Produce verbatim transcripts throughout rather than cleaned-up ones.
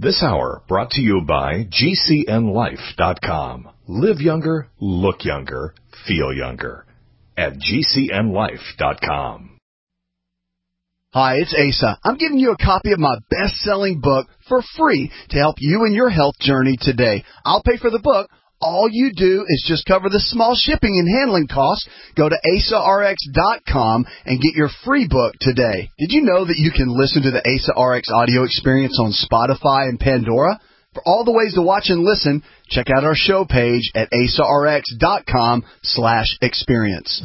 This hour brought to you by G C N life dot com. Live younger, look younger, feel younger at G C N life dot com. Hi, it's Asa. I'm giving you a copy of my best-selling book for free to help you in your health journey today. I'll pay for the book. All you do is just cover the small shipping and handling costs. Go to asa r x dot com and get your free book today. Did you know that you can listen to the Asa R X audio experience on Spotify and Pandora? For all the ways to watch and listen, check out our show page at asa r x dot com slash experience.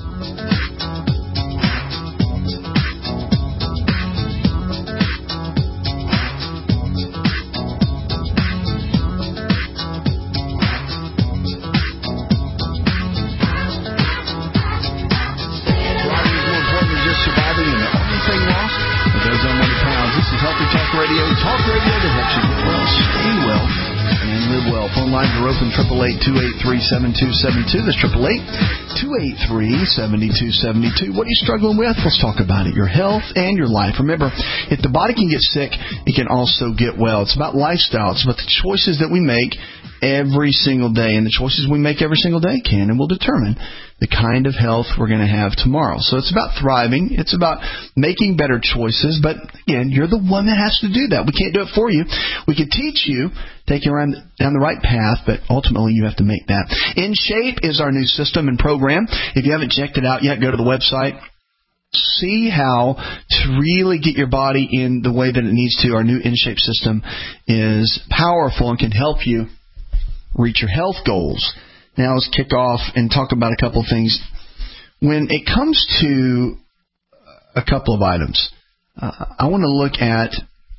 Radio, talk radio that helps you get well, stay well, and live well. Phone lines are open, eight eight eight, two eight three, seven two seven two. That's eight eight eight, two eight three, seven two seven two. What are you struggling with? Let's talk about it. Your health and your life. Remember, if the body can get sick, it can also get well. It's about lifestyle. It's about the choices that we make every single day, and the choices we make every single day can and will determine the kind of health we're going to have tomorrow. So it's about thriving. It's about making better choices. But again, you're the one that has to do that. We can't do it for you. We can teach you, take you around down the right path, but ultimately you have to make that. In Shape is our new system and program. If you haven't checked it out yet, go to the website. See how to really get your body in the way that it needs to. Our new In Shape system is powerful and can help you reach your health goals. Now let's kick off and talk about a couple of things. When it comes to a couple of items, uh, I want to look at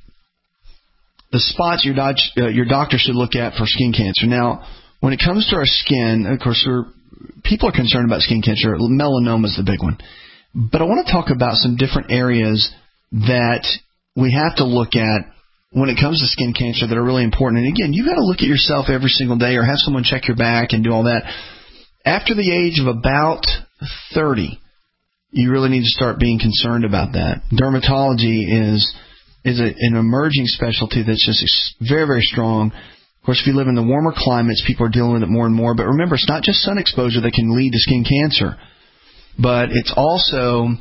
the spots your, doc, uh, your doctor should look at for skin cancer. Now, when it comes to our skin, of course, we're, people are concerned about skin cancer. Melanoma is the big one. But I want to talk about some different areas that we have to look at when it comes to skin cancer that are really important. And again, you've got to look at yourself every single day or have someone check your back and do all that. After the age of about thirty, you really need to start being concerned about that. Dermatology is is a, an emerging specialty that's just very, very strong. Of course, if you live in the warmer climates, people are dealing with it more and more. But remember, it's not just sun exposure that can lead to skin cancer, but it's also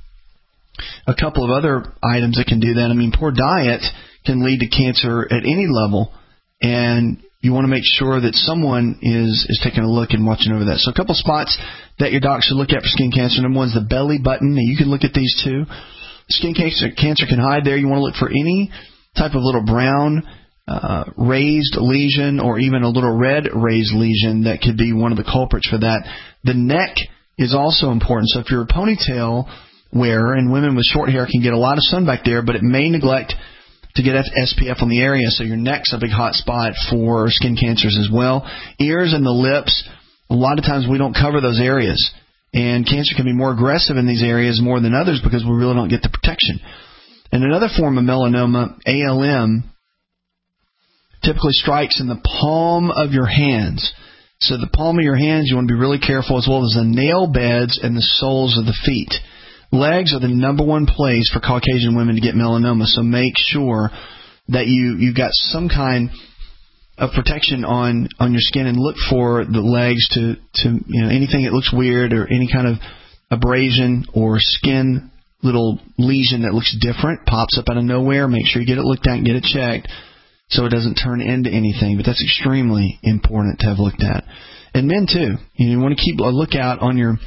a couple of other items that can do that. I mean, poor diet can lead to cancer at any level, and you want to make sure that someone is, is taking a look and watching over that. So a couple spots that your doc should look at for skin cancer. Number one is the belly button. Now, you can look at these two. Skin cancer, cancer can hide there. You want to look for any type of little brown uh, raised lesion or even a little red raised lesion that could be one of the culprits for that. The neck is also important. So if you're a ponytail wearer, and women with short hair can get a lot of sun back there, but it may neglect to get S P F on the area, so your neck's a big hot spot for skin cancers as well. Ears and the lips, a lot of times we don't cover those areas, and cancer can be more aggressive in these areas more than others because we really don't get the protection. And another form of melanoma, A L M, typically strikes in the palm of your hands. So the palm of your hands, you want to be really careful, as well as the nail beds and the soles of the feet. Legs are the number one place for Caucasian women to get melanoma, so make sure that you, you've got some kind of protection on, on your skin, and look for the legs to, to you know, anything that looks weird or any kind of abrasion or skin little lesion that looks different, pops up out of nowhere. Make sure you get it looked at and get it checked so it doesn't turn into anything. But that's extremely important to have looked at. And men, too. You want to keep a lookout on your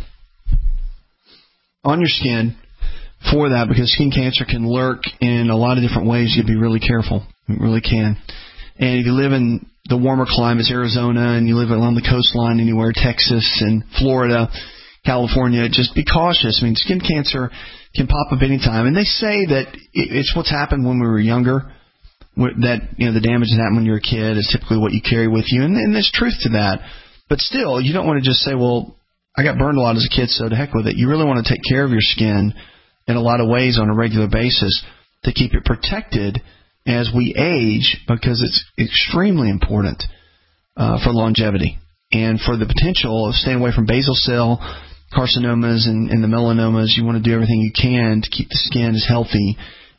on your skin for that, because skin cancer can lurk in a lot of different ways. You have to be really careful. It really can. And if you live in the warmer climates, Arizona, and you live along the coastline anywhere, Texas and Florida, California, just be cautious. I mean, skin cancer can pop up anytime. And they say that it's what's happened when we were younger, that, you know, the damage that happened when you were a kid is typically what you carry with you. And, and there's truth to that. But still, you don't want to just say, well, I got burned a lot as a kid, so to heck with it. You really want to take care of your skin in a lot of ways on a regular basis to keep it protected as we age, because it's extremely important uh, for longevity and for the potential of staying away from basal cell carcinomas and, and the melanomas. You want to do everything you can to keep the skin as healthy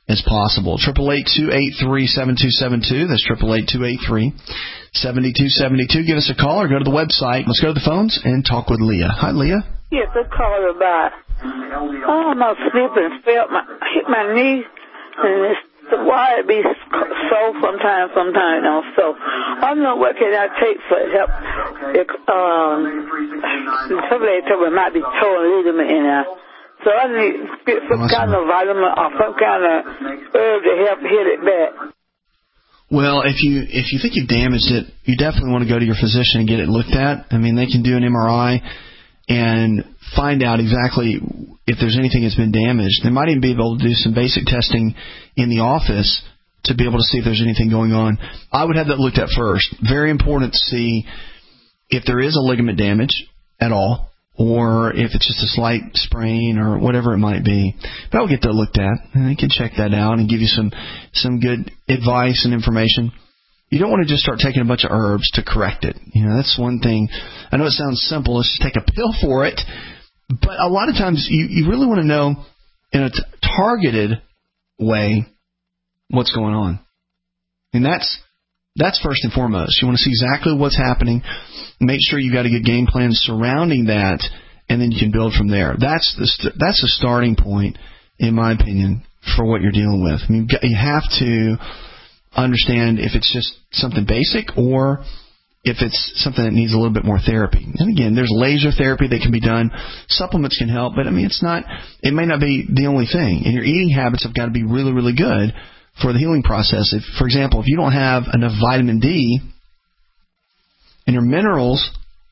as possible. eight eight eight, two eight three, seven two seven two. That's eight eight eight, two eight three, seven two seven two. Give us a call or go to the website. Let's go to the phones and talk with Leah. Hi, Leah. Yes, I called about, oh, my slipping, felt my, hit my knee, and it's, why it be sore sometimes, sometimes, you know, so I don't know what can I take for help. It, um, somebody told me it might be torn ligament in there. So I need to get some awesome. kind of vitamin or some kind of herb to help hit it back. Well, if you if you think you've damaged it, you definitely want to go to your physician and get it looked at. I mean, they can do an M R I and find out exactly if there's anything that's been damaged. They might even be able to do some basic testing in the office to be able to see if there's anything going on. I would have that looked at first. Very important to see if there is a ligament damage at all, or if it's just a slight sprain or whatever it might be. But I'll get that looked at, and they can check that out and give you some, some good advice and information. You don't want to just start taking a bunch of herbs to correct it. You know, that's one thing. I know it sounds simple. Let's just take a pill for it. But a lot of times you, you really want to know in a t- targeted way what's going on. And that's that's first and foremost. You want to see exactly what's happening. Make sure you've got a good game plan surrounding that, and then you can build from there. That's the st- that's a starting point, in my opinion, for what you're dealing with. I mean, you have to understand if it's just something basic or if it's something that needs a little bit more therapy. And again, there's laser therapy that can be done. Supplements can help, but I mean, it's not, it may not be the only thing. And your eating habits have got to be really, really good for the healing process. If, for example, if you don't have enough vitamin D and your minerals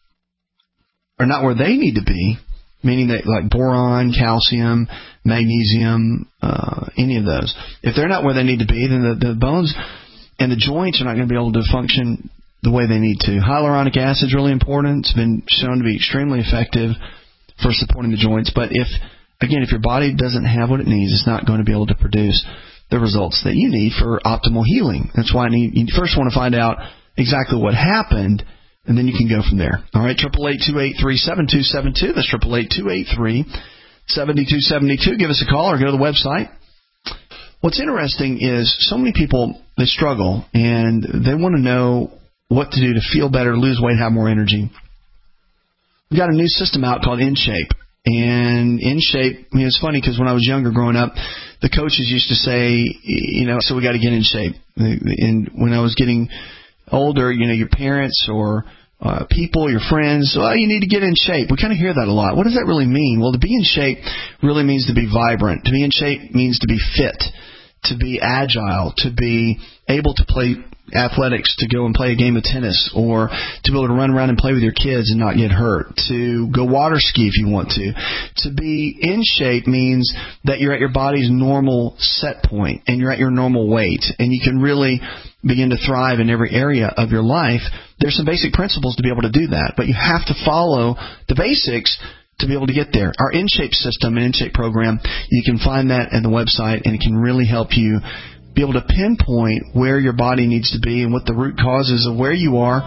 are not where they need to be, meaning that like boron, calcium, magnesium, uh, any of those, if they're not where they need to be, then the, the bones and the joints are not going to be able to function the way they need to. Hyaluronic acid is really important. It's been shown to be extremely effective for supporting the joints. But if, again, if your body doesn't have what it needs, it's not going to be able to produce the results that you need for optimal healing. That's why I need, you first want to find out exactly what happened, and then you can go from there. All right, eight eight eight, two eight three, seven two seven two. That's eight eight eight, two eight three, seven two seven two. Give us a call or go to the website. What's interesting is so many people, they struggle, and they want to know what to do to feel better, lose weight, have more energy. We've got a new system out called InShape. And InShape, I mean, it's funny because when I was younger growing up, the coaches used to say, you know, so we got to get in shape. And when I was getting older, you know, your parents or uh, people, your friends, well, you need to get in shape. We kind of hear that a lot. What does that really mean? Well, to be in shape really means to be vibrant. To be in shape means to be fit, to be agile, to be able to play athletics, to go and play a game of tennis, or to be able to run around and play with your kids and not get hurt, to go water ski if you want to. To be in shape means that you're at your body's normal set point and you're at your normal weight, and you can really begin to thrive in every area of your life. There's some basic principles to be able to do that, but you have to follow the basics to be able to get there. Our InShape system and InShape program, you can find that at the website, and it can really help you be able to pinpoint where your body needs to be and what the root causes of where you are,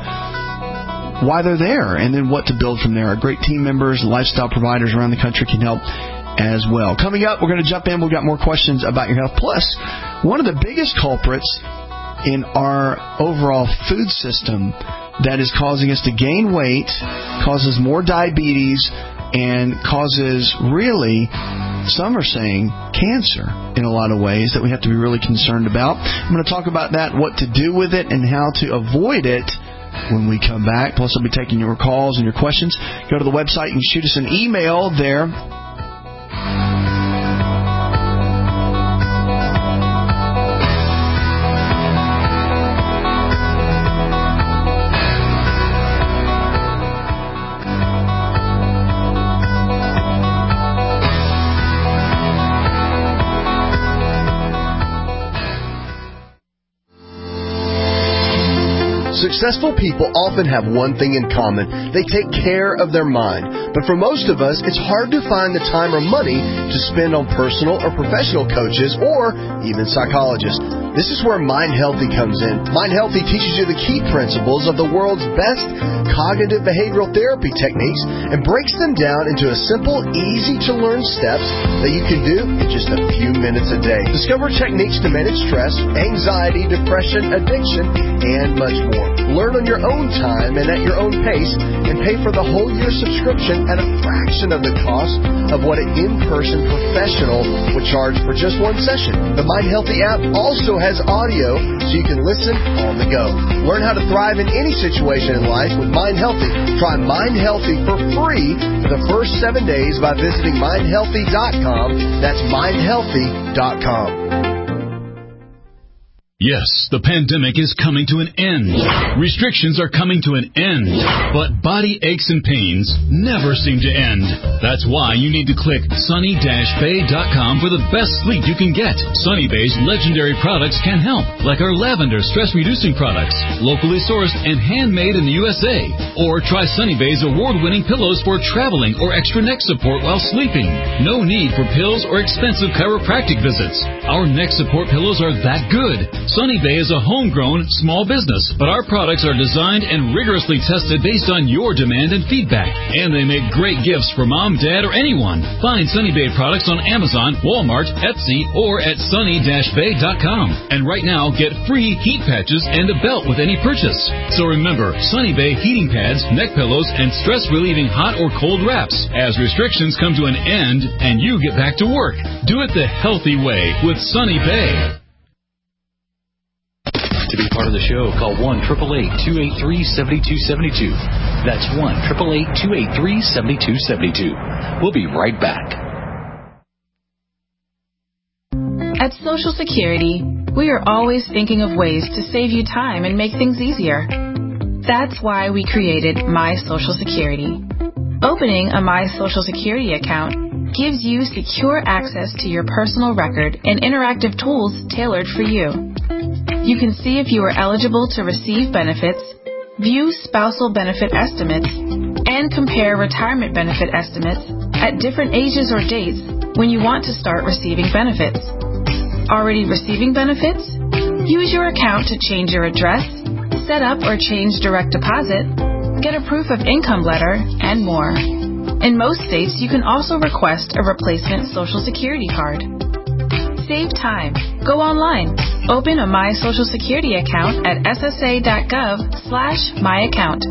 why they're there, and then what to build from there. Our great team members, lifestyle providers around the country can help as well. Coming up, we're going to jump in. We've got more questions about your health. Plus, one of the biggest culprits in our overall food system that is causing us to gain weight, causes more diabetes, and causes really, some are saying, cancer in a lot of ways that we have to be really concerned about. I'm going to talk about that, what to do with it, and how to avoid it when we come back. Plus, I'll be taking your calls and your questions. Go to the website and shoot us an email there. Successful people often have one thing in common. They take care of their mind. But for most of us, it's hard to find the time or money to spend on personal or professional coaches or even psychologists. This is where Mind Healthy comes in. Mind Healthy teaches you the key principles of the world's best cognitive behavioral therapy techniques and breaks them down into a simple, easy-to-learn steps that you can do in just a few minutes a day. Discover techniques to manage stress, anxiety, depression, addiction, and much more. Learn on your own time and at your own pace, and pay for the whole year subscription at a fraction of the cost of what an in-person professional would charge for just one session. The Mind Healthy app also has audio so you can listen on the go. Learn how to thrive in any situation in life with Mind Healthy. Try Mind Healthy for free for the first seven days by visiting mind healthy dot com. That's mind healthy dot com. Yes, the pandemic is coming to an end. Restrictions are coming to an end. But body aches and pains never seem to end. That's why you need to click sunny dash bay dot com for the best sleep you can get. Sunny Bay's legendary products can help, like our lavender stress-reducing products, locally sourced and handmade in the U S A. Or try Sunny Bay's award-winning pillows for traveling or extra neck support while sleeping. No need for pills or expensive chiropractic visits. Our neck support pillows are that good. Sunny Bay is a homegrown, small business, but our products are designed and rigorously tested based on your demand and feedback. And they make great gifts for mom, dad, or anyone. Find Sunny Bay products on Amazon, Walmart, Etsy, or at sunny dash bay dot com. And right now, get free heat patches and a belt with any purchase. So remember, Sunny Bay heating pads, neck pillows, and stress-relieving hot or cold wraps as restrictions come to an end and you get back to work. Do it the healthy way with Sunny Bay. To be part of the show, call one eight eight eight, two eight three, seven two seven two. That's one eight eight eight, two eight three, seven two seven two. We'll be right back. At Social Security, we are always thinking of ways to save you time and make things easier. That's why we created My Social Security. Opening a My Social Security account gives you secure access to your personal record and interactive tools tailored for you. You can see if you are eligible to receive benefits, view spousal benefit estimates, and compare retirement benefit estimates at different ages or dates when you want to start receiving benefits. Already receiving benefits? Use your account to change your address, set up or change direct deposit, get a proof of income letter, and more. In most states, you can also request a replacement Social Security card. Save time. Go online. Open a My Social Security account at S S A dot gov slash my account.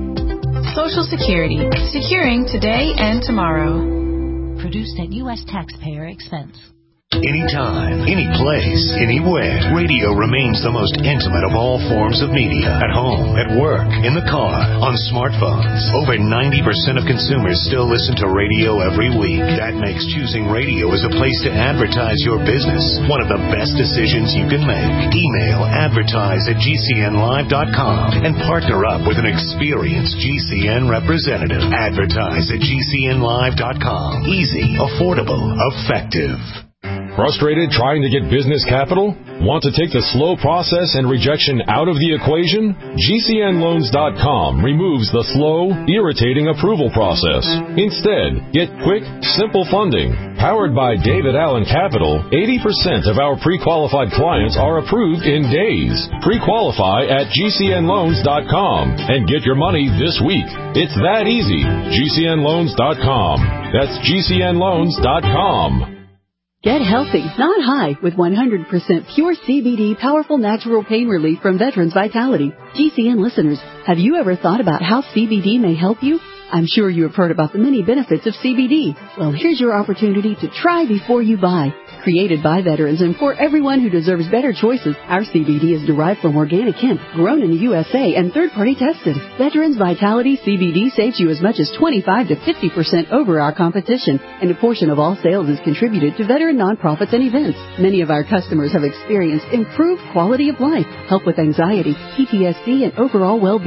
Social Security. Securing today and tomorrow. Produced at U S taxpayer expense. Anytime, any place, anywhere, radio remains the most intimate of all forms of media. At home, at work, in the car, on smartphones. Over ninety percent of consumers still listen to radio every week. That makes choosing radio as a place to advertise your business one of the best decisions you can make. Email advertise at G C N live dot com and partner up with an experienced G C N representative. Advertise at G C N live dot com. Easy, affordable, effective. Frustrated trying to get business capital? Want to take the slow process and rejection out of the equation? G C N loans dot com removes the slow, irritating approval process. Instead, get quick, simple funding. Powered by David Allen Capital, eighty percent of our pre-qualified clients are approved in days. Pre-qualify at G C N loans dot com and get your money this week. It's that easy. G C N loans dot com. That's G C N loans dot com. Get healthy, not high, with one hundred percent pure C B D powerful natural pain relief from Veterans Vitality. G C N listeners, have you ever thought about how C B D may help you? I'm sure you have heard about the many benefits of C B D. Well, here's your opportunity to try before you buy. Created by veterans and for everyone who deserves better choices, our C B D is derived from organic hemp, grown in the U S A and third-party tested. Veterans Vitality C B D saves you as much as twenty-five to fifty percent over our competition, and a portion of all sales is contributed to veteran nonprofits and events. Many of our customers have experienced improved quality of life, help with anxiety, P T S D, and overall well-being.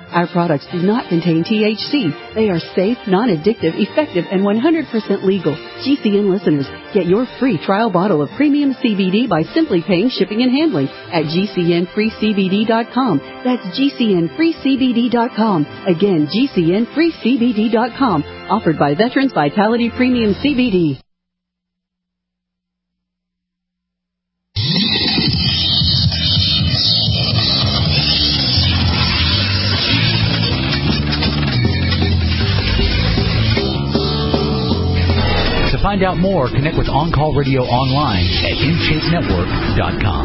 Our products do not contain T H C. They are safe, non-addictive, effective, and one hundred percent legal. G C N listeners, get your free trial bottle of premium C B D by simply paying shipping and handling at G C N free C B D dot com. That's G C N free C B D dot com. Again, G C N free C B D dot com. Offered by Veterans Vitality Premium C B D. To find out more, connect with On Call Radio online at in shape network dot com.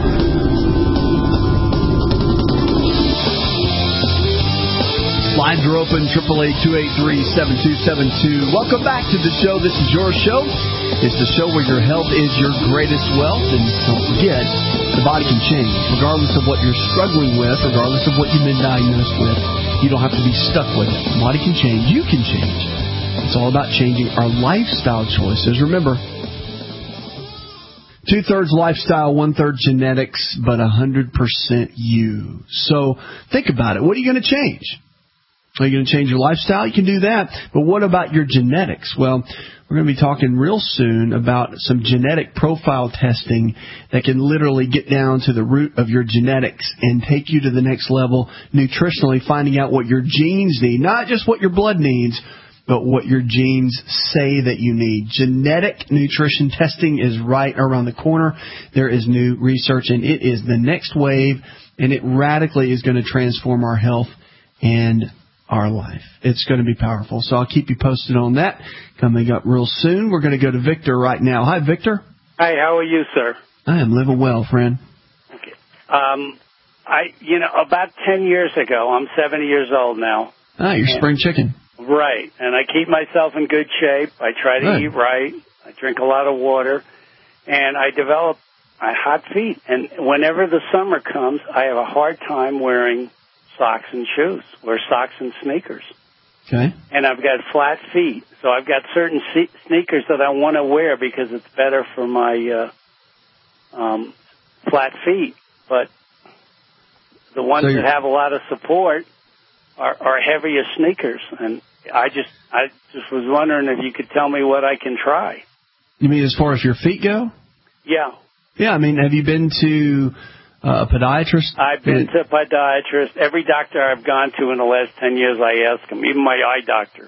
Lines are open, eight eight eight, two eight three, seven two seven two. Welcome back to the show. This is your show. It's the show where your health is your greatest wealth. And don't forget, the body can change. Regardless of what you're struggling with, regardless of what you've been diagnosed with, you don't have to be stuck with it. The body can change. You can change. It's all about changing our lifestyle choices. Remember, two-thirds lifestyle, one-third genetics, but one hundred percent you. So think about it. What are you going to change? Are you going to change your lifestyle? You can do that. But what about your genetics? Well, we're going to be talking real soon about some genetic profile testing that can literally get down to the root of your genetics and take you to the next level nutritionally, finding out what your genes need, not just what your blood needs, but what your genes say that you need. Genetic nutrition testing is right around the corner. There is new research, and it is the next wave, and it radically is going to transform our health and our life. It's going to be powerful. So I'll keep you posted on that. Coming up real soon, we're going to go to Victor right now. Hi, Victor. Hi, how are you, sir? I am living well, friend. Okay. Um, I, you know, about ten years ago, I'm seventy years old now. Ah, you're and, spring chicken. Right. And I keep myself in good shape. I try to Good. eat right. I drink a lot of water. And I develop uh, hot feet. And whenever the summer comes, I have a hard time wearing socks and shoes, wear socks and sneakers. Okay. And I've got flat feet. So I've got certain se- sneakers that I want to wear because it's better for my uh, um, flat feet. But the ones so that have a lot of support are, are heavier sneakers. And I just I just was wondering if you could tell me what I can try. You mean as far as your feet go? Yeah. Yeah, I mean, have you been to uh, a podiatrist? I've been to a podiatrist. Every doctor I've gone to in the last ten years, I ask them, even my eye doctor.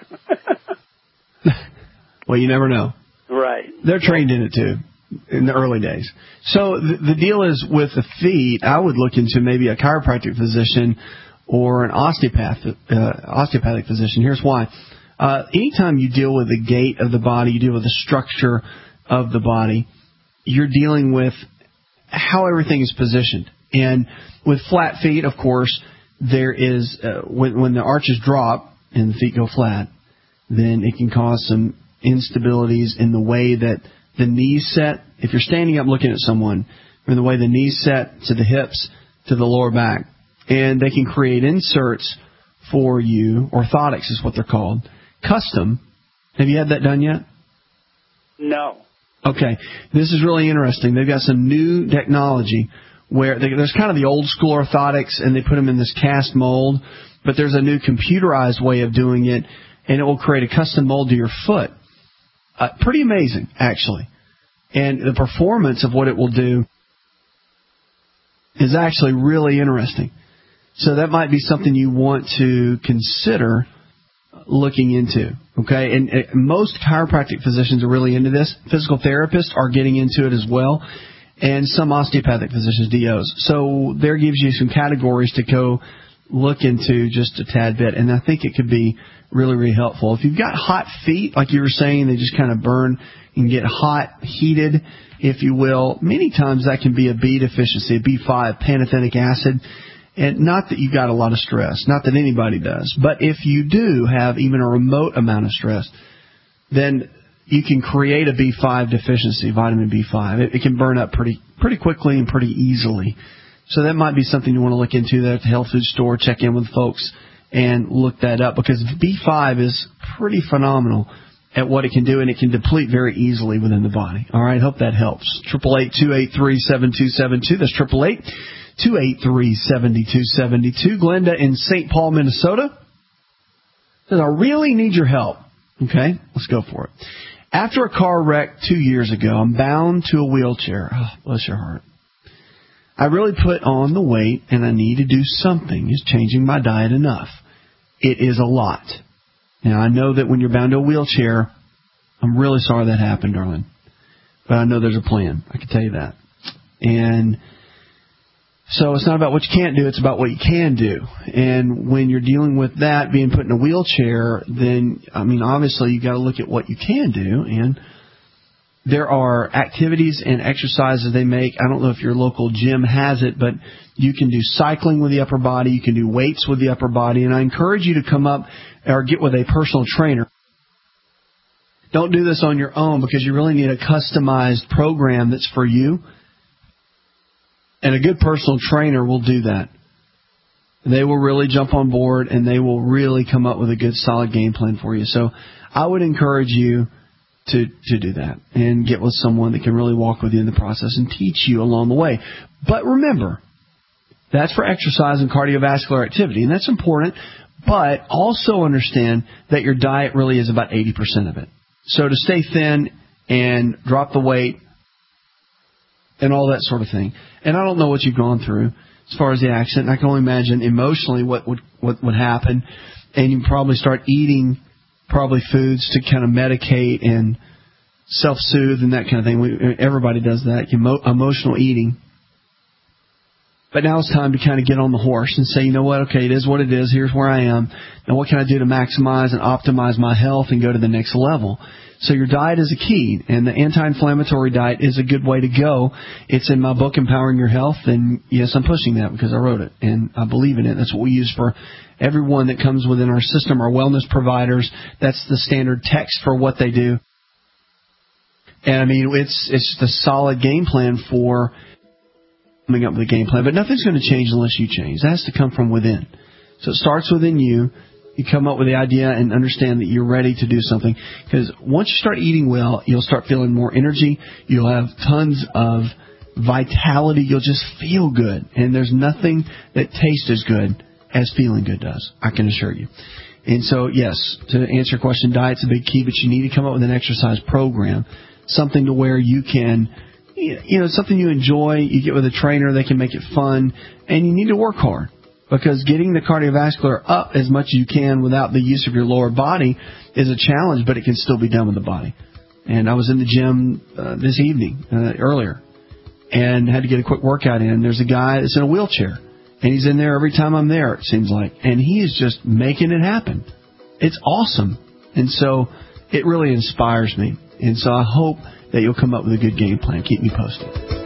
Well, you never know. Right. They're trained in it, too, in the early days. So the, the deal is with the feet, I would look into maybe a chiropractic physician or an osteopath, uh, osteopathic physician. Here's why. Uh, anytime you deal with the gait of the body, you deal with the structure of the body, you're dealing with how everything is positioned. And with flat feet, of course, there is, uh, when, when the arches drop and the feet go flat, then it can cause some instabilities in the way that the knees set. If you're standing up looking at someone, or the way the knees set to the hips, to the lower back, and they can create inserts for you. Orthotics is what they're called. Custom. Have you had that done yet? No. Okay. This is really interesting. They've got some new technology where they, there's kind of the old school orthotics, and they put them in this cast mold, but there's a new computerized way of doing it, and it will create a custom mold to your foot. Uh, pretty amazing, actually. And the performance of what it will do is actually really interesting. So that might be something you want to consider looking into, okay? And, and most chiropractic physicians are really into this. Physical therapists are getting into it as well, and some osteopathic physicians, D Os. So there gives you some categories to go look into just a tad bit, and I think it could be really, really helpful. If you've got hot feet, like you were saying, they just kind of burn and get hot, heated, if you will, many times that can be a B deficiency, a B five, pantothenic acid. And not that you've got a lot of stress, not that anybody does, but if you do have even a remote amount of stress, then you can create a B five deficiency, vitamin B five. It, it can burn up pretty pretty quickly and pretty easily. So that might be something you want to look into there at the health food store. Check in with folks and look that up, because B five is pretty phenomenal at what it can do, and it can deplete very easily within the body. All right, hope that helps. eight eight eight, two eight three, seven two seven two. That's eight eight eight, two eight three, seven two seven two. Glenda in Saint Paul, Minnesota says, I really need your help. Okay, let's go for it. After a car wreck two years ago, I'm bound to a wheelchair. Oh, bless your heart. I really put on the weight, and I need to do something. Is changing my diet enough? It is a lot. Now, I know that when you're bound to a wheelchair, I'm really sorry that happened, darling. But I know there's a plan. I can tell you that. And so it's not about what you can't do. It's about what you can do. And when you're dealing with that, being put in a wheelchair, then, I mean, obviously you've got to look at what you can do. And there are activities and exercises they make. I don't know if your local gym has it, but you can do cycling with the upper body. You can do weights with the upper body. And I encourage you to come up or get with a personal trainer. Don't do this on your own because you really need a customized program that's for you. And a good personal trainer will do that. They will really jump on board and they will really come up with a good solid game plan for you. So I would encourage you to, to do that and get with someone that can really walk with you in the process and teach you along the way. But remember, that's for exercise and cardiovascular activity, and that's important. But also understand that your diet really is about eighty percent of it. So to stay thin and drop the weight and all that sort of thing. And I don't know what you've gone through as far as the accident. I can only imagine emotionally what would what would happen. And you probably start eating probably foods to kind of medicate and self-soothe and that kind of thing. We, everybody does that, emo, emotional eating. But now it's time to kind of get on the horse and say, you know what, okay, it is what it is. Here's where I am. Now what can I do to maximize and optimize my health and go to the next level? So your diet is a key, and the anti-inflammatory diet is a good way to go. It's in my book, Empowering Your Health, and yes, I'm pushing that because I wrote it, and I believe in it. That's what we use for everyone that comes within our system, our wellness providers. That's the standard text for what they do. And, I mean, it's it's just a solid game plan for coming up with a game plan. But nothing's going to change unless you change. That has to come from within. So it starts within you. You come up with the idea and understand that you're ready to do something. Because once you start eating well, you'll start feeling more energy. You'll have tons of vitality. You'll just feel good. And there's nothing that tastes as good as feeling good does, I can assure you. And so, yes, to answer your question, diet's a big key, but you need to come up with an exercise program, something to where you can, you know, something you enjoy. You get with a trainer, they can make it fun, and you need to work hard. Because getting the cardiovascular up as much as you can without the use of your lower body is a challenge, but it can still be done with the body. And I was in the gym uh, this evening, uh, earlier, and had to get a quick workout in. There's a guy that's in a wheelchair, and he's in there every time I'm there, it seems like. And he is just making it happen. It's awesome. And so it really inspires me. And so I hope that you'll come up with a good game plan. Keep me posted.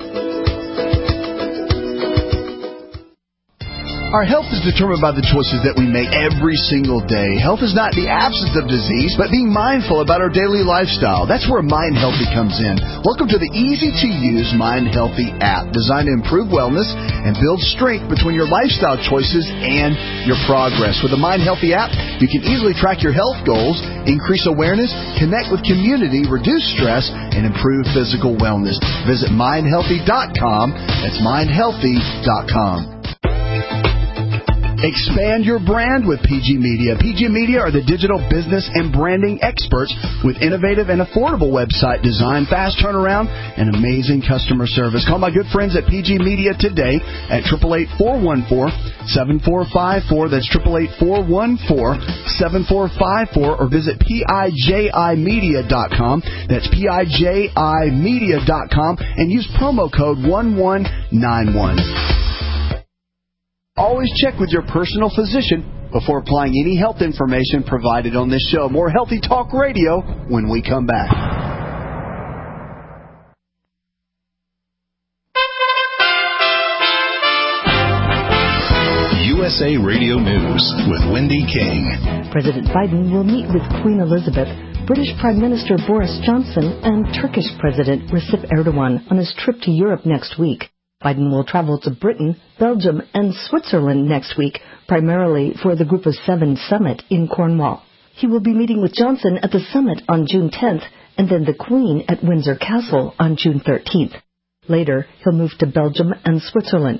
Our health is determined by the choices that we make every single day. Health is not the absence of disease, but being mindful about our daily lifestyle. That's where Mind Healthy comes in. Welcome to the easy-to-use Mind Healthy app, designed to improve wellness and build strength between your lifestyle choices and your progress. With the Mind Healthy app, you can easily track your health goals, increase awareness, connect with community, reduce stress, and improve physical wellness. Visit mind healthy dot com. That's mind healthy dot com. Expand your brand with P G Media. P G Media are the digital business and branding experts with innovative and affordable website design, fast turnaround, and amazing customer service. Call my good friends at P G Media today at eight eight eight, four one four, seven four five four. That's eight eight eight, four one four, seven four five four. Or visit P I J I media dot com. That's P I J I media dot com and use promo code one one nine one. Always check with your personal physician before applying any health information provided on this show. More Healthy Talk Radio when we come back. U S A Radio News with Wendy King. President Biden will meet with Queen Elizabeth, British Prime Minister Boris Johnson, and Turkish President Recep Erdogan on his trip to Europe next week. Biden will travel to Britain, Belgium, and Switzerland next week, primarily for the Group of Seven summit in Cornwall. He will be meeting with Johnson at the summit on June tenth, and then the Queen at Windsor Castle on June thirteenth. Later, he'll move to Belgium and Switzerland.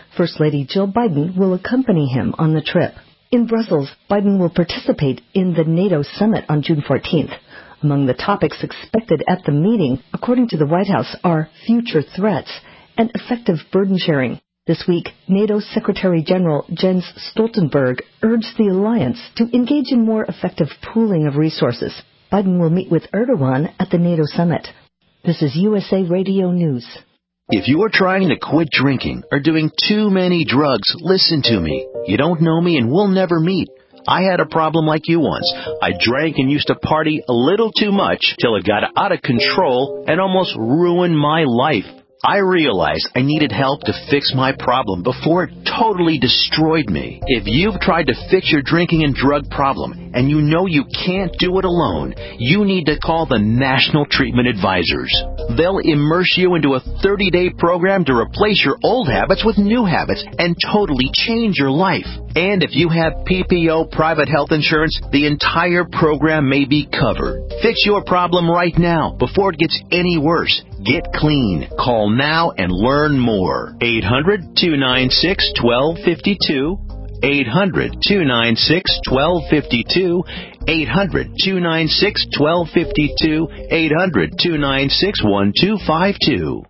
First Lady Jill Biden will accompany him on the trip. In Brussels, Biden will participate in the NATO summit on June fourteenth. Among the topics expected at the meeting, according to the White House, are future threats and effective burden sharing. This week, NATO Secretary General Jens Stoltenberg urged the alliance to engage in more effective pooling of resources. Biden will meet with Erdogan at the NATO summit. This is U S A Radio News. If you are trying to quit drinking or doing too many drugs, listen to me. You don't know me and we'll never meet. I had a problem like you once. I drank and used to party a little too much till it got out of control and almost ruined my life. I realized I needed help to fix my problem before it totally destroyed me. If you've tried to fix your drinking and drug problem and you know you can't do it alone, you need to call the National Treatment Advisors. They'll immerse you into a thirty-day program to replace your old habits with new habits and totally change your life. And if you have P P O private health insurance, the entire program may be covered. Fix your problem right now before it gets any worse. Get clean. Call now and learn more. eight hundred, two nine six, one two five two. eight hundred, two nine six, one two five two. eight hundred, two nine six, one two five two. eight hundred, two nine six, one two five two.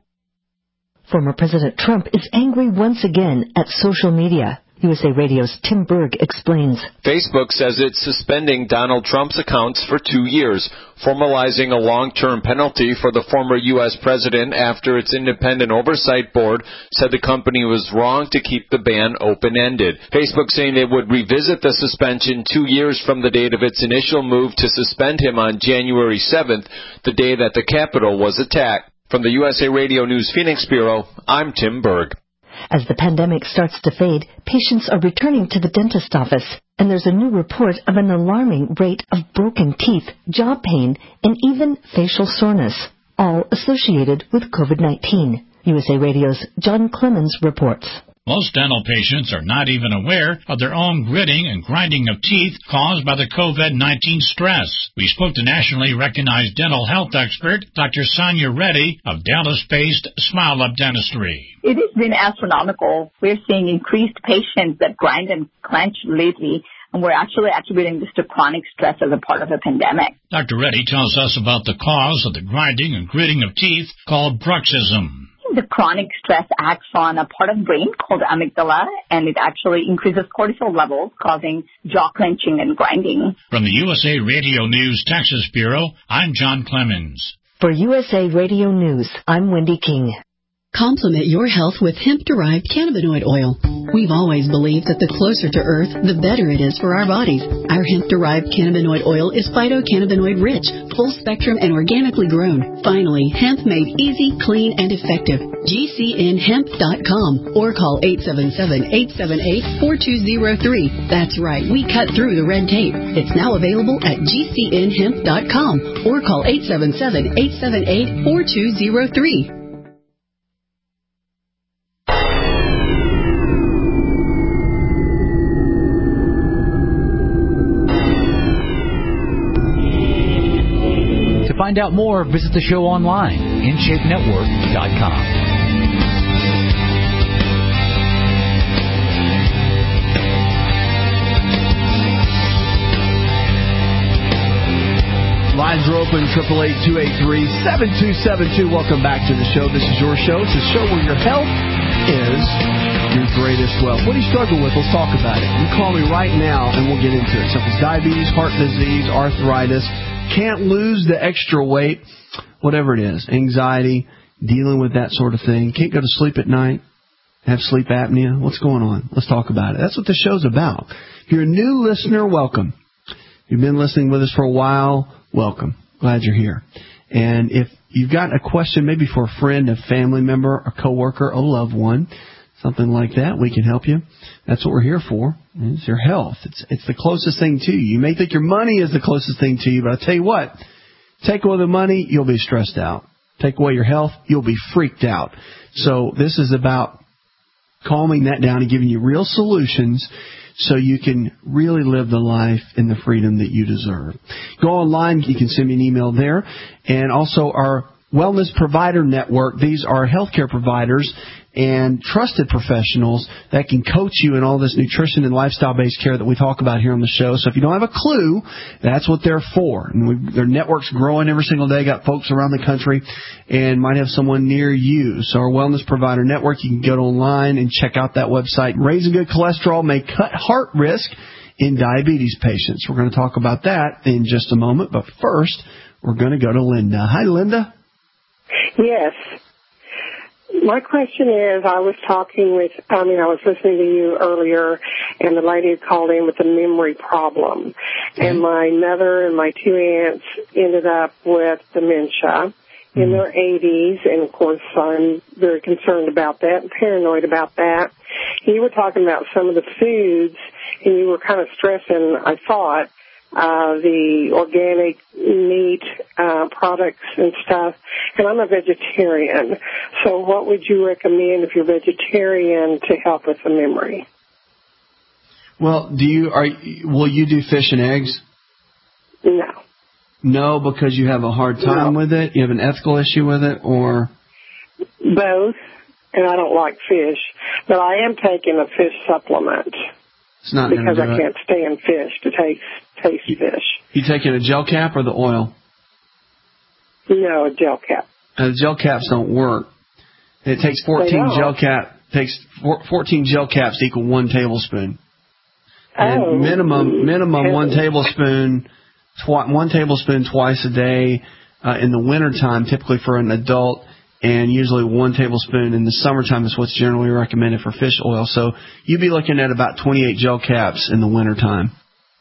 Former President Trump is angry once again at social media. U S A Radio's Tim Berg explains. Facebook says it's suspending Donald Trump's accounts for two years, formalizing a long-term penalty for the former U S president after its independent oversight board said the company was wrong to keep the ban open-ended. Facebook saying it would revisit the suspension two years from the date of its initial move to suspend him on January seventh, the day that the Capitol was attacked. From the U S A Radio News Phoenix Bureau, I'm Tim Berg. As the pandemic starts to fade, patients are returning to the dentist office, and there's a new report of an alarming rate of broken teeth, jaw pain, and even facial soreness, all associated with COVID nineteen. U S A Radio's John Clemens reports. Most dental patients are not even aware of their own gritting and grinding of teeth caused by the COVID nineteen stress. We spoke to nationally recognized dental health expert Doctor Sonia Reddy of Dallas-based Smile Up Dentistry. It has been astronomical. We're seeing increased patients that grind and clench lately, and we're actually attributing this to chronic stress as a part of a pandemic. Doctor Reddy tells us about the cause of the grinding and gritting of teeth called bruxism. The chronic stress acts on a part of the brain called amygdala, and it actually increases cortisol levels, causing jaw clenching and grinding. From the U S A Radio News Texas Bureau, I'm John Clemens. For U S A Radio News, I'm Wendy King. Complement your health with hemp-derived cannabinoid oil. We've always believed that the closer to Earth, the better it is for our bodies. Our hemp-derived cannabinoid oil is phytocannabinoid-rich, full-spectrum, and organically grown. Finally, hemp made easy, clean, and effective. G C N hemp dot com or call eight seven seven, eight seven eight, four two zero three. That's right, we cut through the red tape. It's now available at G C N hemp dot com or call eight seven seven, eight seven eight, four two zero three. To find out more, visit the show online, in shape network dot com. Lines are open, triple eight, two eight three, seven two seven two. Welcome back to the show. This is your show. It's a show where your health is your greatest wealth. What do you struggle with? Let's talk about it. You call me right now and we'll get into it. So if it's diabetes, heart disease, arthritis, can't lose the extra weight, whatever it is, anxiety, dealing with that sort of thing, can't go to sleep at night, have sleep apnea, what's going on? Let's talk about it. That's what the show's about. If you're a new listener, welcome. If you've been listening with us for a while, welcome. Glad you're here. And if you've got a question maybe for a friend, a family member, a coworker, a loved one, something like that, we can help you. That's what we're here for. It's your health. It's it's the closest thing to you. You may think your money is the closest thing to you, but I'll tell you what, take away the money, you'll be stressed out. Take away your health, you'll be freaked out. So this is about calming that down and giving you real solutions so you can really live the life and the freedom that you deserve. Go online. You can send me an email there. And also our Wellness Provider Network. These are healthcare providers and trusted professionals that can coach you in all this nutrition and lifestyle-based care that we talk about here on the show. So if you don't have a clue, that's what they're for. And we, their network's growing every single day. Got folks around the country and might have someone near you. So our Wellness Provider Network, you can go online and check out that website. Raising good cholesterol may cut heart risk in diabetes patients. We're going to talk about that in just a moment. But first, we're going to go to Linda. Hi, Linda. Yes. My question is, I was talking with, I mean, I was listening to you earlier, and the lady had called in with a memory problem. And my mother and my two aunts ended up with dementia in their eighties, and, of course, I'm very concerned about that and paranoid about that. You were talking about some of the foods, and you were kind of stressing, I thought, uh, the organic meat uh, products and stuff. And I'm a vegetarian. So what would you recommend if you're vegetarian to help with the memory? Well, do you are will you do fish and eggs? No. No, because you have a hard time no. with it? You have an ethical issue with it, or? Both, and I don't like fish. But I am taking a fish supplement. It's not because do I it. can't stand fish to taste taste fish. You taking a gel cap or the oil? No, a gel cap. Uh, the gel caps don't work. It takes fourteen gel cap takes fourteen gel caps to equal one tablespoon. And oh. minimum minimum Heavens. one tablespoon twi- one tablespoon twice a day uh, in the wintertime, typically for an adult, and usually one tablespoon in the summertime is what's generally recommended for fish oil. So you'd be looking at about twenty-eight gel caps in the wintertime.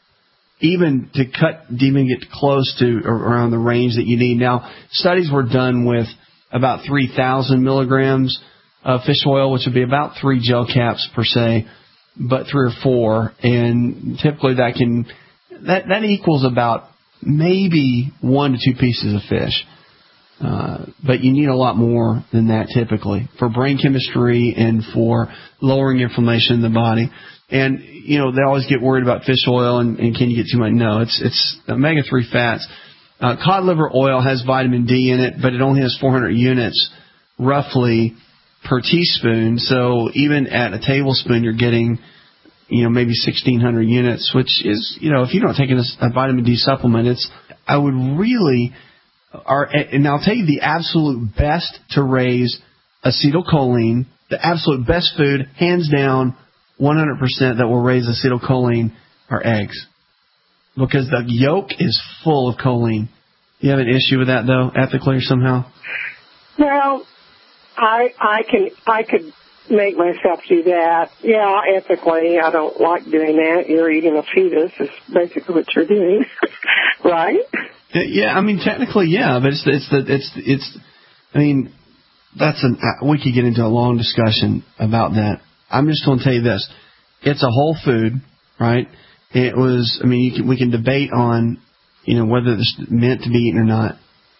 Even to cut, to even get close to around the range that you need. Now, studies were done with about three thousand milligrams of fish oil, which would be about three gel caps per se, but three or four. And typically that can, that, that equals about maybe one to two pieces of fish. Uh, but you need a lot more than that typically for brain chemistry and for lowering inflammation in the body. And, you know, they always get worried about fish oil and, and can you get too much? No, it's it's omega three fats. Uh, cod liver oil has vitamin D in it, but it only has four hundred units roughly per teaspoon. So even at a tablespoon, you're getting, you know, maybe sixteen hundred units, which is, you know, if you're not taking a, a vitamin D supplement, it's, I would really, are, and I'll tell you the absolute best to raise acetylcholine, the absolute best food, hands down, one hundred percent that will raise acetylcholine are eggs. Because the yolk is full of choline. You have an issue with that, though, ethically or somehow? Well, I I can I could make myself do that. Yeah, ethically, I don't like doing that. You're eating a fetus is basically what you're doing, right? Yeah, I mean, technically, yeah, but it's it's the it's it's. I mean, that's an we could get into a long discussion about that. I'm just going to tell you this: it's a whole food, right? It was. I mean, you can, we can debate on, you know, whether it's meant to be eaten or not.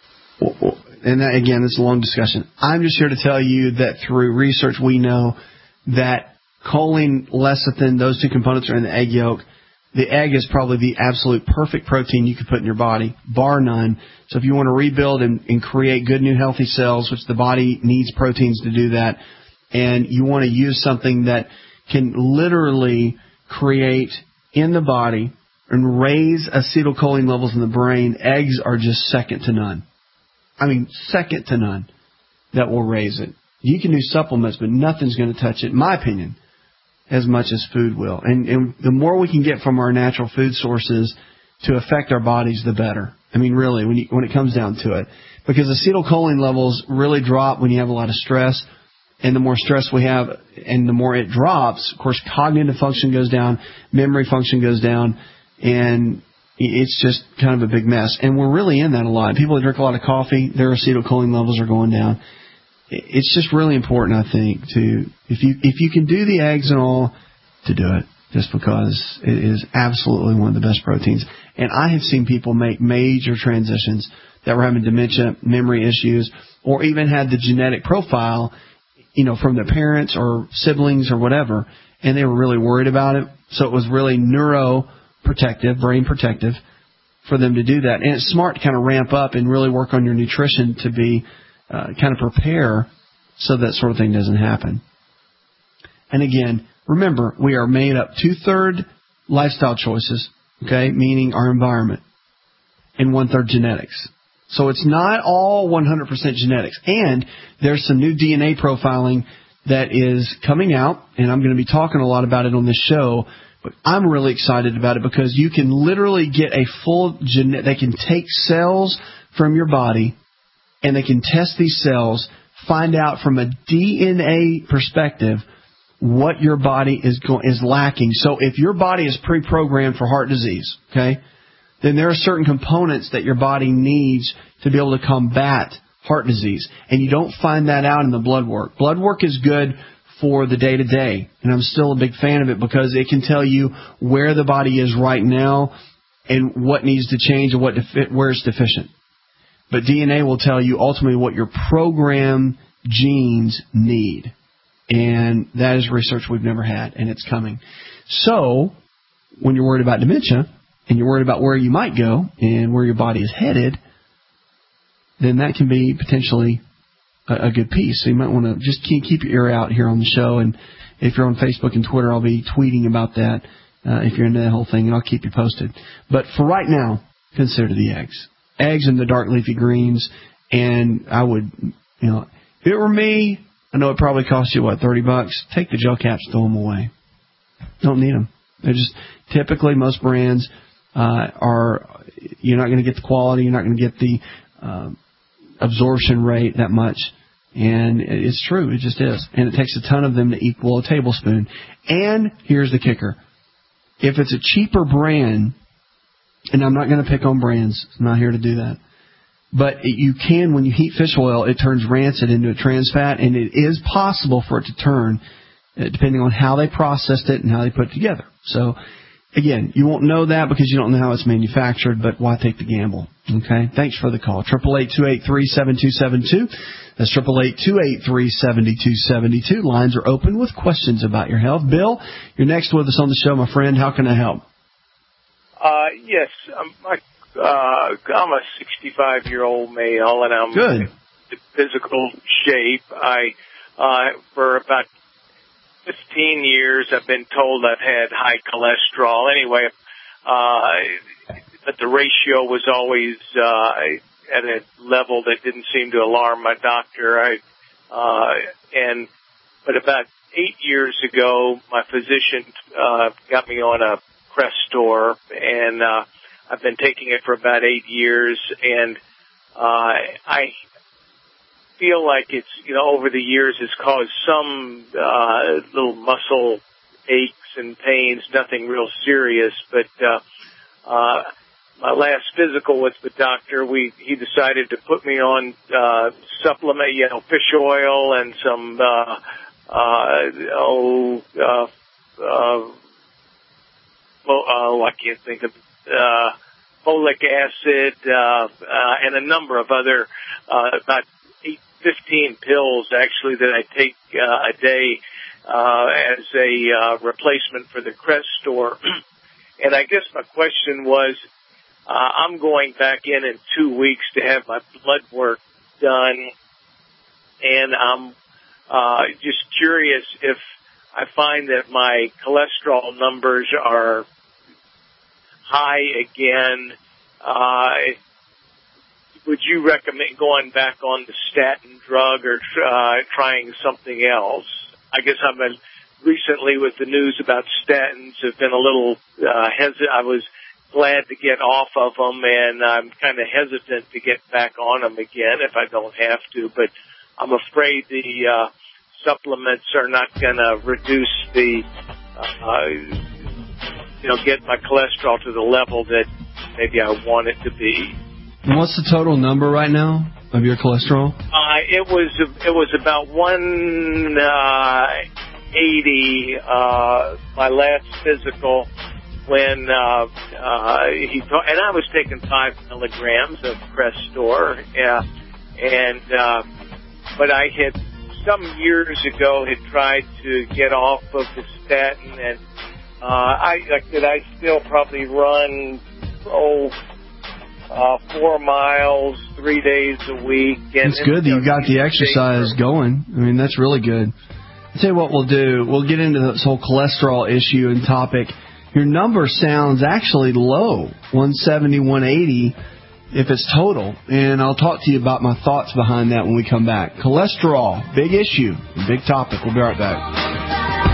And that, again, it's a long discussion. I'm just here to tell you that through research, we know that choline, lecithin, those two components are in the egg yolk. The egg is probably the absolute perfect protein you could put in your body, bar none. So if you want to rebuild and, and create good, new, healthy cells, which the body needs proteins to do that, and you want to use something that can literally create in the body and raise acetylcholine levels in the brain, eggs are just second to none. I mean, second to none that will raise it. You can do supplements, but nothing's going to touch it, in my opinion, as much as food will. And, and the more we can get from our natural food sources to affect our bodies, the better. I mean, really, when, you, when it comes down to it. Because acetylcholine levels really drop when you have a lot of stress. And the more stress we have and the more it drops, of course, cognitive function goes down, memory function goes down, and it's just kind of a big mess. And we're really in that a lot. People that drink a lot of coffee, their acetylcholine levels are going down. It's just really important, I think, to if you if you can do the eggs and all, to do it, just because it is absolutely one of the best proteins. And I have seen people make major transitions that were having dementia, memory issues, or even had the genetic profile, you know, from their parents or siblings or whatever, and they were really worried about it. So it was really neuroprotective, brain protective for them to do that. And it's smart to kind of ramp up and really work on your nutrition to be uh, kind of prepare so that sort of thing doesn't happen. And again, remember, we are made up two-thirds lifestyle choices, okay, meaning our environment, and one-third genetics. So it's not all one hundred percent genetics. And there's some new D N A profiling that is coming out, and I'm going to be talking a lot about it on this show, but I'm really excited about it because you can literally get a full genetic, they can take cells from your body, and they can test these cells, find out from a D N A perspective what your body is go- is lacking. So if your body is pre-programmed for heart disease, okay, then there are certain components that your body needs to be able to combat heart disease. And you don't find that out in the blood work. Blood work is good for the day-to-day, and I'm still a big fan of it because it can tell you where the body is right now and what needs to change and what defi- where it's deficient. But D N A will tell you ultimately what your programmed genes need. And that is research we've never had, and it's coming. So when you're worried about dementia and you're worried about where you might go and where your body is headed, then that can be potentially a, a good piece. So you might want to just keep, keep your ear out here on the show. And if you're on Facebook and Twitter, I'll be tweeting about that uh, if you're into that whole thing, and I'll keep you posted. But for right now, consider the eggs. Eggs and the dark leafy greens. And I would, you know, if it were me, I know it probably cost you, what, thirty bucks? Take the gel caps, throw them away. Don't need them. They're just, typically most brands uh, are, you're not going to get the quality, you're not going to get the uh, absorption rate that much. And it's true, it just is. And it takes a ton of them to equal a tablespoon. And here's the kicker. If it's a cheaper brand, and I'm not going to pick on brands, I'm not here to do that, but it, you can, when you heat fish oil, it turns rancid into a trans fat, and it is possible for it to turn, uh, depending on how they processed it and how they put it together. So, again, you won't know that because you don't know how it's manufactured, but why take the gamble? Okay? Thanks for the call. eight eight eight, two eight three, seven two seven two. That's eight eight eight, two eight three, seven two seven two. Lines are open with questions about your health. Bill, you're next with us on the show, my friend. How can I help? Uh, yes, um, I Uh, I'm a sixty-five-year-old male, and I'm Good. in physical shape. I, uh, for about fifteen years, I've been told I've had high cholesterol. Anyway, uh, but the ratio was always uh, at a level that didn't seem to alarm my doctor. I, uh, and but about eight years ago, my physician uh, got me on a Crestor, and uh, I've been taking it for about eight years, and uh, I feel like it's, you know, over the years has caused some uh, little muscle aches and pains, nothing real serious. But uh, uh, my last physical with the doctor, we he decided to put me on uh, supplement, you know, fish oil and some uh, uh, oh, uh, uh, well, oh, I can't think of. Uh, folic acid, uh, uh, and a number of other, uh, about eight, fifteen pills actually that I take, uh, a day, uh, as a, uh, replacement for the Crestor. And I guess my question was, uh, I'm going back in in two weeks to have my blood work done, and I'm, uh, just curious if I find that my cholesterol numbers are high again. Uh, would you recommend going back on the statin drug or uh, trying something else? I guess I've been recently with the news about statins have been a little uh, hesitant. I was glad to get off of them, and I'm kind of hesitant to get back on them again if I don't have to. But I'm afraid the uh, supplements are not going to reduce the uh, you know, get my cholesterol to the level that maybe I want it to be. And what's the total number right now of your cholesterol? Uh, it was it was about one eighty. Uh, my last physical when uh, uh, he ta- and I was taking five milligrams of Crestor. Yeah, and uh, but I had some years ago had tried to get off of the statin and. Uh, I, like, did I still probably run, oh, uh, four miles, three days a week. And it's good that you got the exercise going. I mean, that's really good. I'll tell you what we'll do. We'll get into this whole cholesterol issue and topic. Your number sounds actually low, one seventy, one eighty, if it's total. And I'll talk to you about my thoughts behind that when we come back. Cholesterol, big issue, big topic. We'll be right back.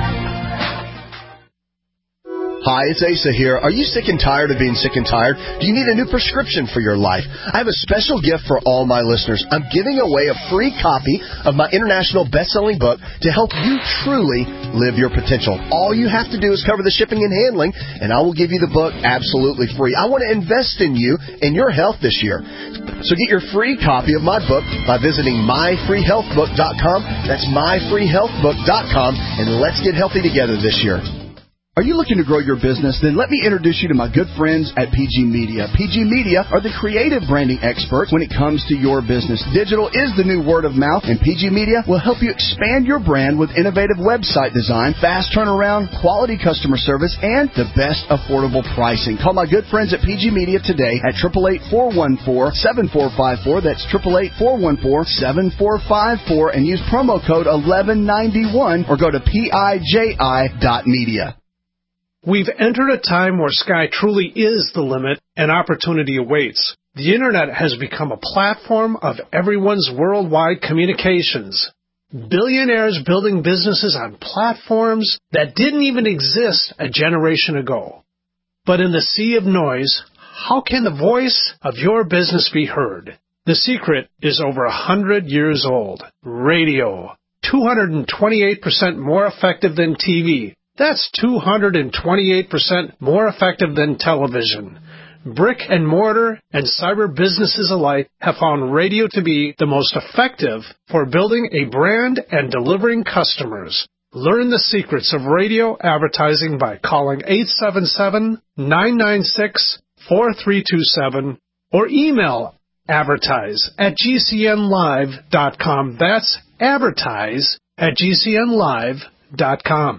Hi, it's Asa here. Are you sick and tired of being sick and tired? Do you need a new prescription for your life? I have a special gift for all my listeners. I'm giving away a free copy of my international best-selling book to help you truly live your potential. All you have to do is cover the shipping and handling, and I will give you the book absolutely free. I want to invest in you and your health this year. So get your free copy of my book by visiting my free health book dot com. That's my free health book dot com, and let's get healthy together this year. Are you looking to grow your business? Then let me introduce you to my good friends at P G Media. P G Media are the creative branding experts when it comes to your business. Digital is the new word of mouth, and P G Media will help you expand your brand with innovative website design, fast turnaround, quality customer service, and the best affordable pricing. Call my good friends at P G Media today at eight eight eight, four one four, seven four five four. That's eight eight eight, four one four, seven four five four, and use promo code eleven ninety-one or go to P I J I dot media. We've entered a time where sky truly is the limit and opportunity awaits. The Internet has become a platform of everyone's worldwide communications. Billionaires building businesses on platforms that didn't even exist a generation ago. But in the sea of noise, how can the voice of your business be heard? The secret is over a hundred years old. Radio. two hundred twenty-eight percent more effective than T V. That's two hundred twenty-eight percent more effective than television. Brick and mortar and cyber businesses alike have found radio to be the most effective for building a brand and delivering customers. Learn the secrets of radio advertising by calling eight seven seven, nine nine six, four three two seven or email advertise at G C N live dot com. That's advertise at G C N live dot com.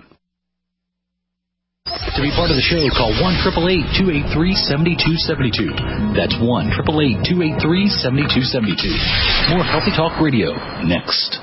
To be part of the show, call one eight eight eight, two eight three, seven two seven two. That's one eight eight eight, two eight three, seven two seven two. More Healthy Talk Radio next.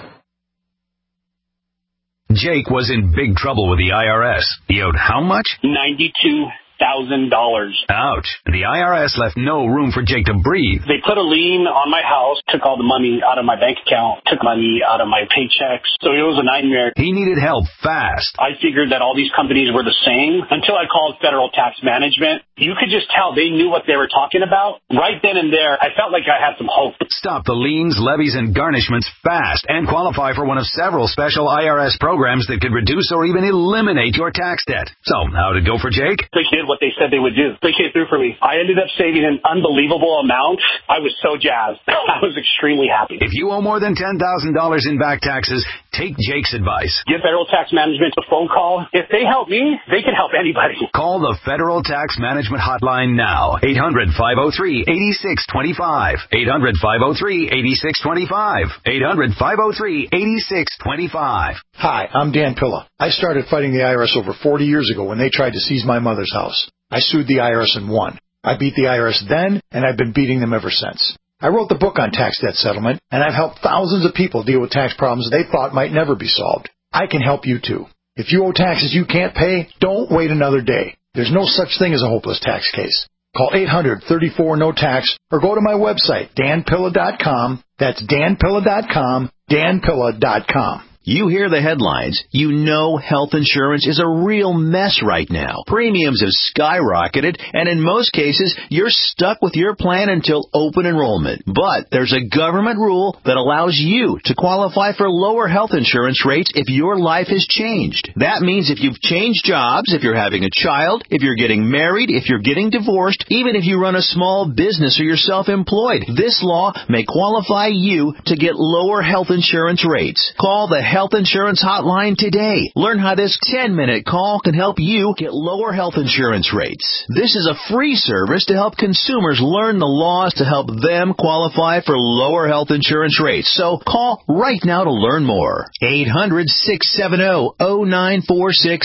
Jake was in big trouble with the I R S. He owed how much? ninety-two thousand dollars. Ouch. The I R S left no room for Jake to breathe. They put a lien on my house, took all the money out of my bank account, took money out of my paychecks. So it was a nightmare. He needed help fast. I figured that all these companies were the same until I called Federal Tax Management. You could just tell they knew what they were talking about. Right then and there, I felt like I had some hope. Stop the liens, levies, and garnishments fast and qualify for one of several special I R S programs that could reduce or even eliminate your tax debt. So, how'd it go for Jake? They did what they said they would do. They came through for me. I ended up saving an unbelievable amount. I was so jazzed. I was extremely happy. If you owe more than ten thousand dollars in back taxes, take Jake's advice. Give Federal Tax Management a phone call. If they help me, they can help anybody. Call the Federal Tax Management Hotline now. eight hundred, five oh three, eight six two five. eight hundred, five oh three, eight six two five. eight hundred, five oh three, eight six two five. Hi, I'm Dan Pilla. I started fighting the I R S over forty years ago when they tried to seize my mother's house. I sued the I R S and won. I beat the I R S then, and I've been beating them ever since. I wrote the book on tax debt settlement, and I've helped thousands of people deal with tax problems they thought might never be solved. I can help you too. If you owe taxes you can't pay, don't wait another day. There's no such thing as a hopeless tax case. Call eight hundred, thirty-four, no tax or go to my website, dan pilla dot com. That's dan pilla dot com, dan pilla dot com. You hear the headlines. You know health insurance is a real mess right now. Premiums have skyrocketed, and in most cases, you're stuck with your plan until open enrollment. But there's a government rule that allows you to qualify for lower health insurance rates if your life has changed. That means if you've changed jobs, if you're having a child, if you're getting married, if you're getting divorced, even if you run a small business or you're self-employed, this law may qualify you to get lower health insurance rates. Call the Health Insurance Hotline today. Learn how this ten-minute call can help you get lower health insurance rates. This is a free service to help consumers learn the laws to help them qualify for lower health insurance rates. So call right now to learn more. eight hundred, six seven zero, zero nine four six.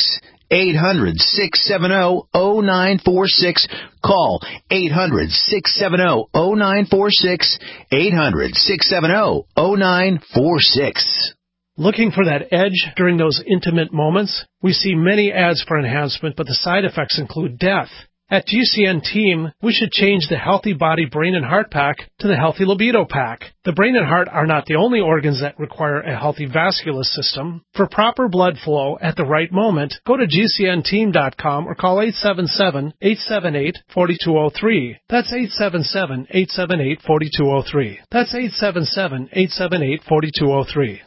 eight hundred, six seven zero, zero nine four six. Call eight hundred, six seven zero, zero nine four six, eight hundred, six seven zero, zero nine four six. Looking for that edge during those intimate moments? We see many ads for enhancement, but the side effects include death. At G C N Team, we should change the Healthy Body, Brain, and Heart Pack to the Healthy Libido Pack. The brain and heart are not the only organs that require a healthy vascular system. For proper blood flow at the right moment, go to G C N team dot com or call eight seven seven, eight seven eight, four two zero three. That's eight seven seven, eight seven eight, four two zero three. That's eight seven seven, eight seven eight, four two zero three.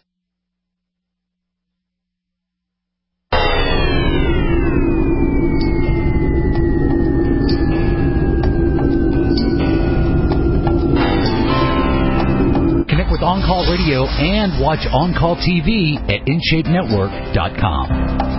With On Call Radio and watch On Call T V at in shape network dot com.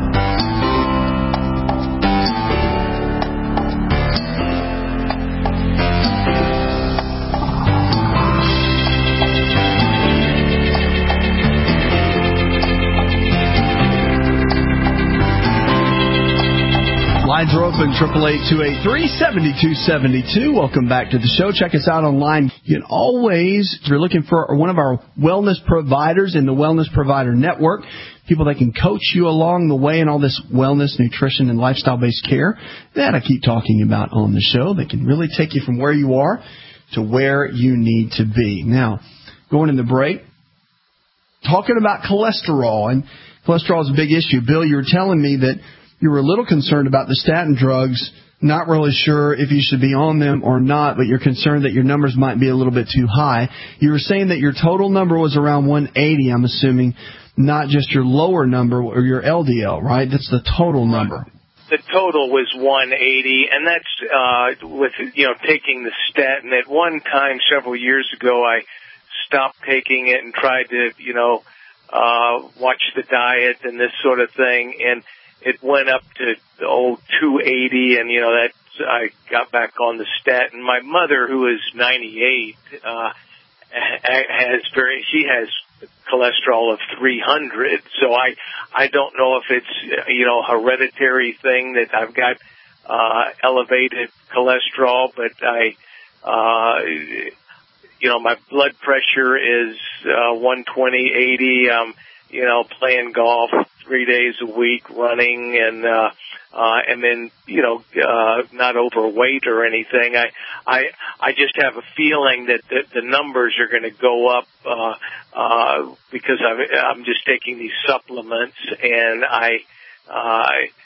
Lines are open, triple eight, two eight three, seven two seven two. Welcome back to the show. Check us out online. You can always, if you're looking for one of our wellness providers in the Wellness Provider Network, people that can coach you along the way in all this wellness, nutrition, and lifestyle-based care that I keep talking about on the show. They can really take you from where you are to where you need to be. Now, going in the break, talking about cholesterol, and cholesterol is a big issue. Bill, you were telling me that you were a little concerned about the statin drugs, not really sure if you should be on them or not, but you're concerned that your numbers might be a little bit too high. You were saying that your total number was around one eighty, I'm assuming, not just your lower number or your L D L, right? That's the total number. The total was one eighty, and that's uh, with, you know, taking the statin. At one time, several years ago, I stopped taking it and tried to, you know, uh, watch the diet and this sort of thing, and it went up to, oh, two eighty, and, you know, that I got back on the statin. My mother, who is ninety-eight, uh, has very, she has cholesterol of three hundred, so I, I don't know if it's, you know, a hereditary thing that I've got, uh, elevated cholesterol, but I, uh, you know, my blood pressure is, uh, one twenty, eighty, um, you know, playing golf three days a week, running, and uh, uh, and then, you know, uh, not overweight or anything. I I I just have a feeling that the, the numbers are going to go up uh, uh, because I'm, I'm just taking these supplements, and I uh,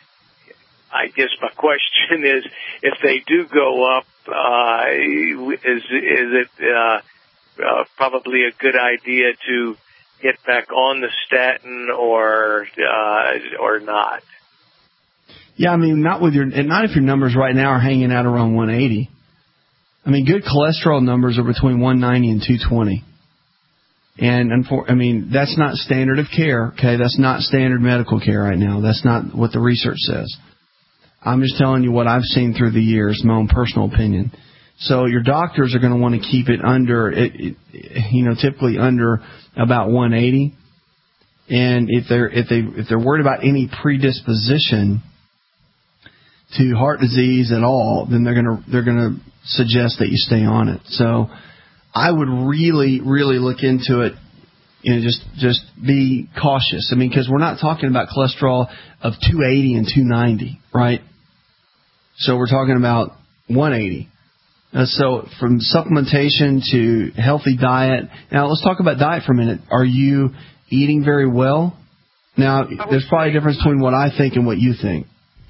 I guess my question is, if they do go up, uh, is is it uh, uh, probably a good idea to get back on the statin or uh, or not? Yeah, I mean, not with your, not if your numbers right now are hanging out around one eighty. I mean, good cholesterol numbers are between one ninety and two twenty. And, I mean, that's not standard of care, okay? That's not standard medical care right now. That's not what the research says. I'm just telling you what I've seen through the years, my own personal opinion. So your doctors are going to want to keep it under, it, it, you know, typically under about one eighty. And if they're if they if they're worried about any predisposition to heart disease at all, then they're going to they're going to suggest that you stay on it. So I would really really look into it. You know, just just be cautious. I mean, because we're not talking about cholesterol of two eighty and two ninety, right? So we're talking about one eighty. Uh, so from supplementation to healthy diet. Now let's talk about diet for a minute. Are you eating very well? Now there's probably a difference between what I think and what you think.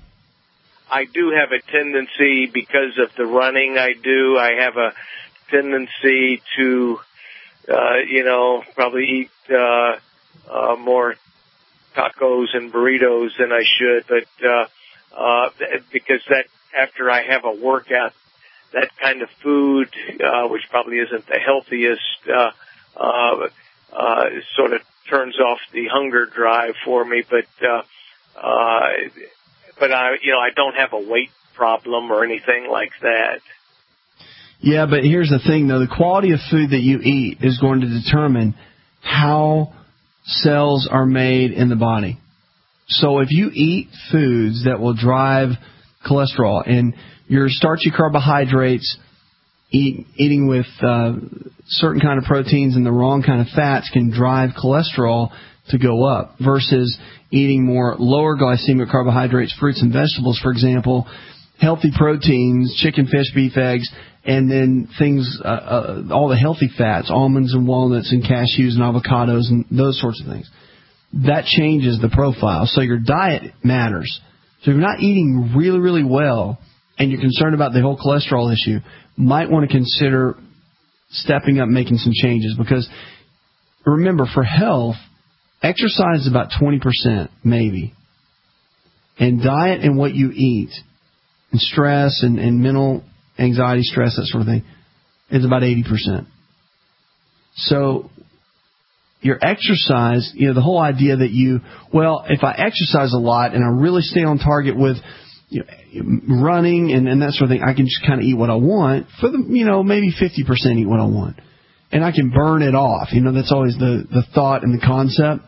I do have a tendency, because of the running I do, I have a tendency to, uh, you know, probably eat uh, uh, more tacos and burritos than I should, but uh, uh, because that after I have a workout, that kind of food, uh, which probably isn't the healthiest, uh, uh, uh, sort of turns off the hunger drive for me. But, uh, uh, but I, you know, I don't have a weight problem or anything like that. Yeah, but here's the thing, though. The quality of food that you eat is going to determine how cells are made in the body. So if you eat foods that will drive cholesterol, and your starchy carbohydrates, eat, eating with uh, certain kind of proteins and the wrong kind of fats can drive cholesterol to go up, versus eating more lower glycemic carbohydrates, fruits and vegetables, for example, healthy proteins, chicken, fish, beef, eggs, and then things, uh, uh, all the healthy fats, almonds and walnuts and cashews and avocados and those sorts of things. That changes the profile. So your diet matters. So if you're not eating really, really well and you're concerned about the whole cholesterol issue, might want to consider stepping up, making some changes. Because remember, for health, exercise is about twenty percent, maybe. And diet and what you eat, and stress and, and mental anxiety, stress, that sort of thing, is about eighty percent. So your exercise, you know, the whole idea that you, well, if I exercise a lot and I really stay on target with, you know, running and, and that sort of thing, I can just kind of eat what I want. For the, you know, maybe fifty percent eat what I want. And I can burn it off. You know, that's always the, the thought and the concept.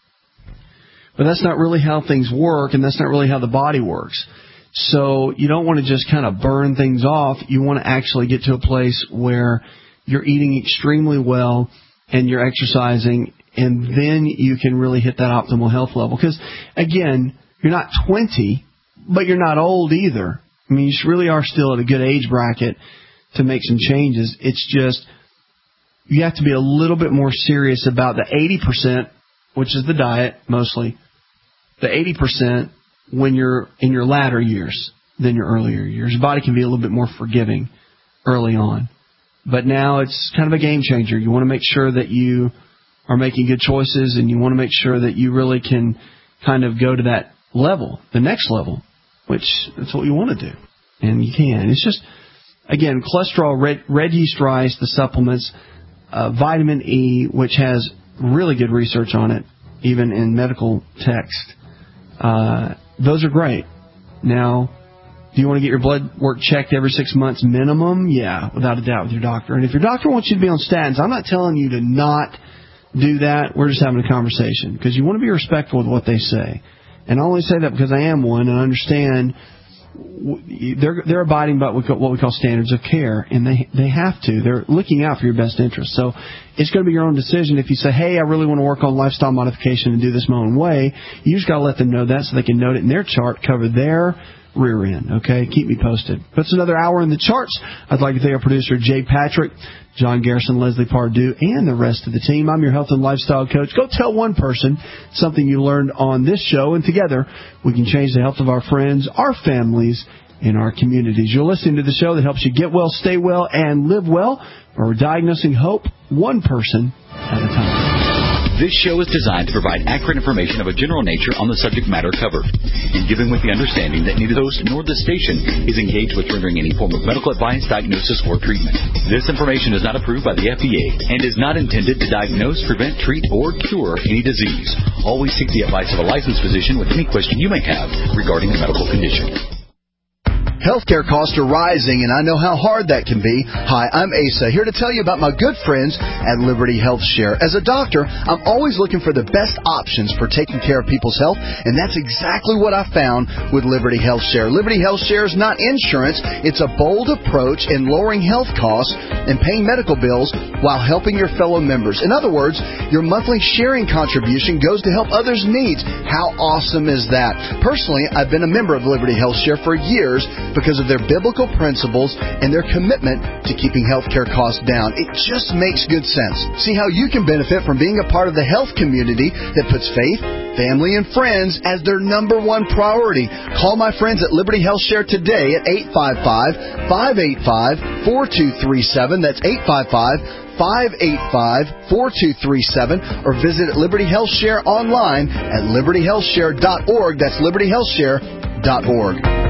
But that's not really how things work, and that's not really how the body works. So you don't want to just kind of burn things off. You want to actually get to a place where you're eating extremely well and you're exercising, and then you can really hit that optimal health level. Because, again, you're not twenty, but you're not old either. I mean, you really are still at a good age bracket to make some changes. It's just you have to be a little bit more serious about the eighty percent, which is the diet mostly, the eighty percent when you're in your latter years than your earlier years. Your body can be a little bit more forgiving early on. But now it's kind of a game changer. You want to make sure that you are making good choices, and you want to make sure that you really can kind of go to that level, the next level, which that's what you want to do. And you can. It's just, again, cholesterol, red, red yeast rice, the supplements, uh, vitamin E, which has really good research on it, even in medical text. Uh, those are great. Now, do you want to get your blood work checked every six months minimum? Yeah, without a doubt, with your doctor. And if your doctor wants you to be on statins, I'm not telling you to not do that. We're just having a conversation, because you want to be respectful of what they say. And I only say that because I am one, and I understand they're they're abiding by what we call standards of care, and they they have to. They're looking out for your best interest. So it's going to be your own decision. If you say, hey, I really want to work on lifestyle modification and do this my own way, you just got to let them know that so they can note it in their chart, cover their rear end. Okay, keep me posted. That's another hour in the charts. I'd like to thank our producer, Jay Patrick, John Garrison, Leslie Pardue, and the rest of the team. I'm your health and lifestyle coach. Go tell one person something you learned on this show, and together we can change the health of our friends, our families, and our communities. You're listening to the show that helps you get well, stay well, and live well, where we're diagnosing hope one person at a time. This show is designed to provide accurate information of a general nature on the subject matter covered, and given with the understanding that neither the host nor the station is engaged with rendering any form of medical advice, diagnosis, or treatment. This information is not approved by the F D A and is not intended to diagnose, prevent, treat, or cure any disease. Always seek the advice of a licensed physician with any question you may have regarding a medical condition. Healthcare costs are rising, and I know how hard that can be. Hi, I'm Asa, here to tell you about my good friends at Liberty Health Share. As a doctor, I'm always looking for the best options for taking care of people's health, and that's exactly what I found with Liberty Health Share. Liberty Health Share is not insurance. It's a bold approach in lowering health costs and paying medical bills while helping your fellow members. In other words, your monthly sharing contribution goes to help others' needs. How awesome is that? Personally, I've been a member of Liberty Health Share for years because of their biblical principles and their commitment to keeping healthcare costs down. It just makes good sense. See how you can benefit from being a part of the health community that puts faith, family, and friends as their number one priority. Call my friends at Liberty Health Share today at eight five five, five eight five, four two three seven. That's eight five five, five eight five, four two three seven, or visit Liberty Health Share online at liberty health share dot org. That's liberty health share dot org.